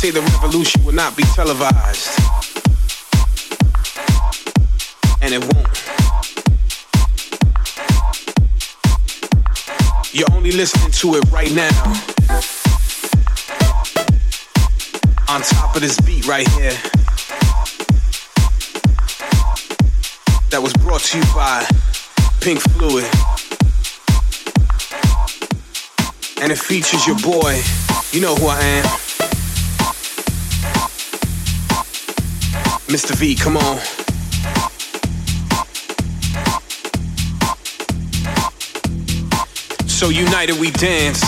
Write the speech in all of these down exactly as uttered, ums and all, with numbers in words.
say the revolution will not be televised. And it won't. You're only listening to it right now. On top of this beat right here. That was brought to you by Pink Fluid. And it features your boy. You know who I am. Mister V, come on. So united we dance.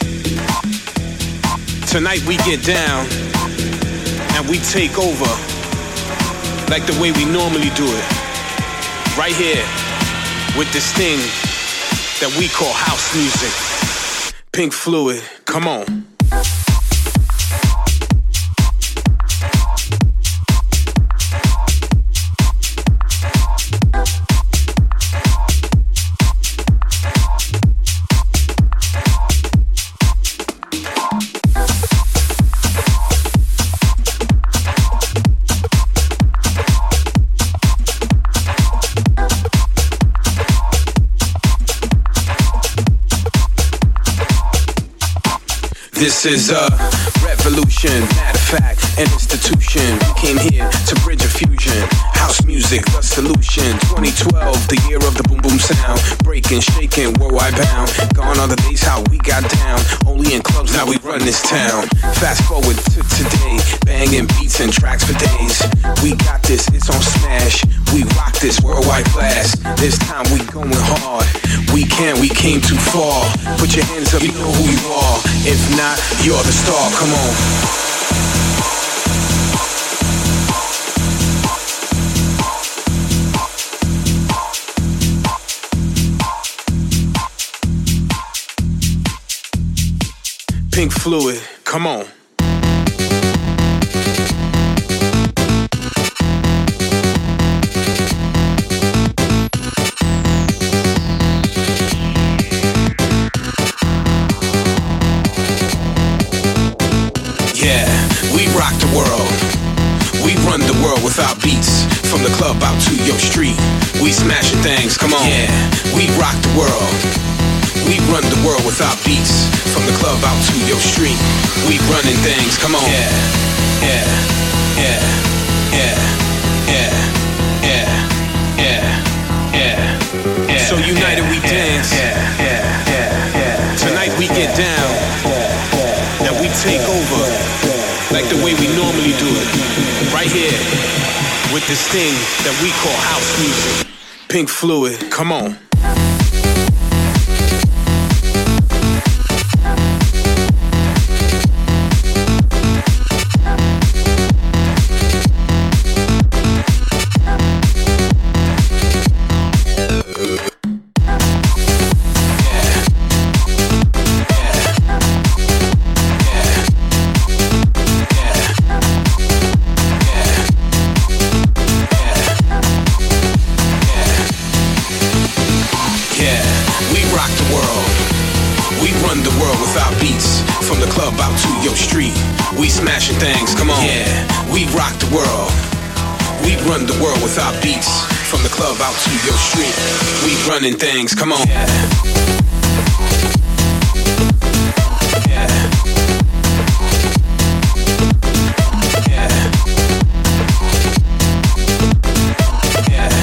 Tonight we get down. And we take over. Like the way we normally do it. Right here. With this thing that we call house music. Pink Fluid, come on. This is a revolution, matter of fact, an institution. We came here to bridge a fusion. House music, the solution. twenty twelve, the year of the boom boom sound. Breaking, shaking, worldwide bound. Gone are the days how we got down. Only in clubs, now we run this town. Fast forward to today, banging beats and tracks for days. We got this, it's on smash. We rock this worldwide class. This time we going hard. We can, we came too far. Put your hands up, you know who you are. If not, you're the star, come on. Pink Fluid, come on. Yeah, we rock the world. We run the world without beats. From the club out to your street. We smashing things, come on. Yeah, we rock the world. We run the world without beats. From the club out to your street. We running things, come on. Yeah, yeah, yeah, yeah, yeah, yeah, yeah, yeah, yeah. So united we dance. Yeah, yeah, yeah, yeah. Tonight we get down. And we take over. Like the way we normally do it. Right here. With this thing that we call house music. Pink Fluid, come on. Smashing things, come on. Yeah, we rock the world. We run the world without beats. From the club out to your street. We running things, come on. Yeah. Yeah. Yeah. Yeah.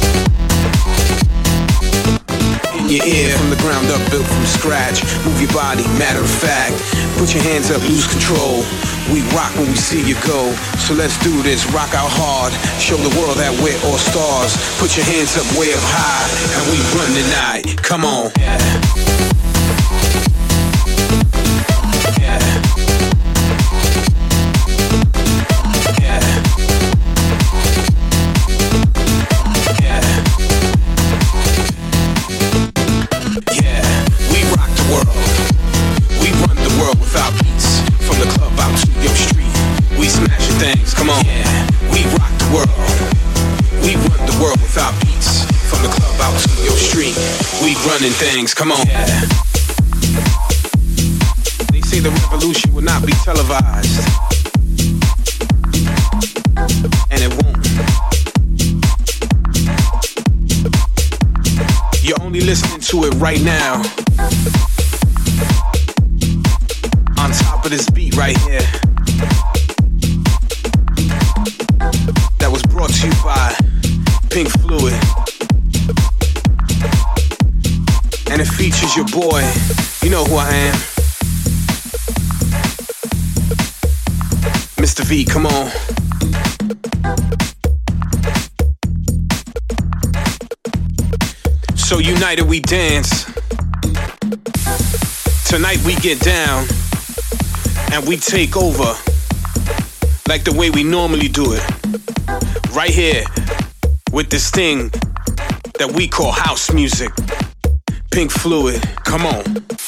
In your ear, from the ground up, built from scratch. Move your body, matter of fact. Put your hands up, lose control. We rock when we see you go. So let's do this, rock out hard. Show the world that we're all stars. Put your hands up way up high. And we run tonight, come on. Yeah. Yeah. Yeah. Yeah. Yeah. We rock the world. We run the world without beats. From the club out to your street. We smashing things, come on. Yeah, we rock the world. We run the world without beats. From the club out to your street. We running things, come on. Yeah. They say the revolution will not be televised. listening to it right now. On top of this beat right here. That was brought to you by Pink Fluid. And it features your boy. You know who I am. Mister V, come on. So united we dance. Tonight we get down. And we take over. Like the way we normally do it. Right here. With this thing that we call house music. Pink Fluid, come on.